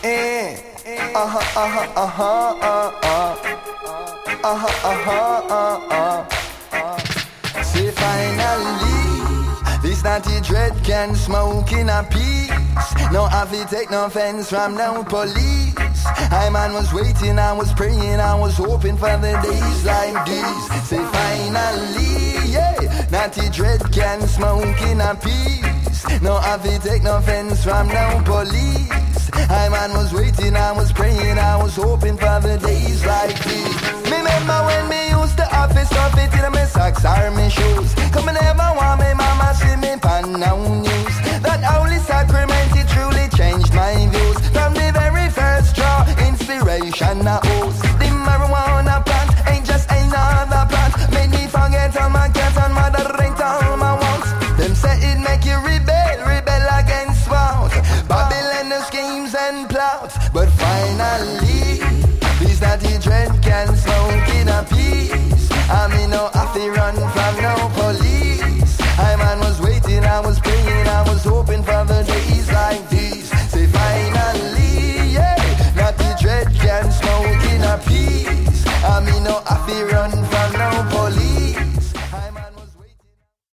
Say finally, this naughty dread can smoke in a peace. No have to take no offense from no police. I man was waiting, I was praying, I was hoping for the days like these. Say finally, yeah, naughty dread can smoke in a peace. No have to take no offense from no police. I man was waiting, I was praying, I was hoping for the days like these. Remember when me used to have this stuff it in my socks or my shoes. Come and never want me mama see me pan now news. That holy sacrament it truly changed my views. From the very first draw, inspiration I owes. The marijuana plant ain't just another plant. Made me forget all my cats and moderate all my wants. Them say it make you rebel against what? Babylon the schemes and plots. But finally, these naughty dread can smoke in a peace. I mean no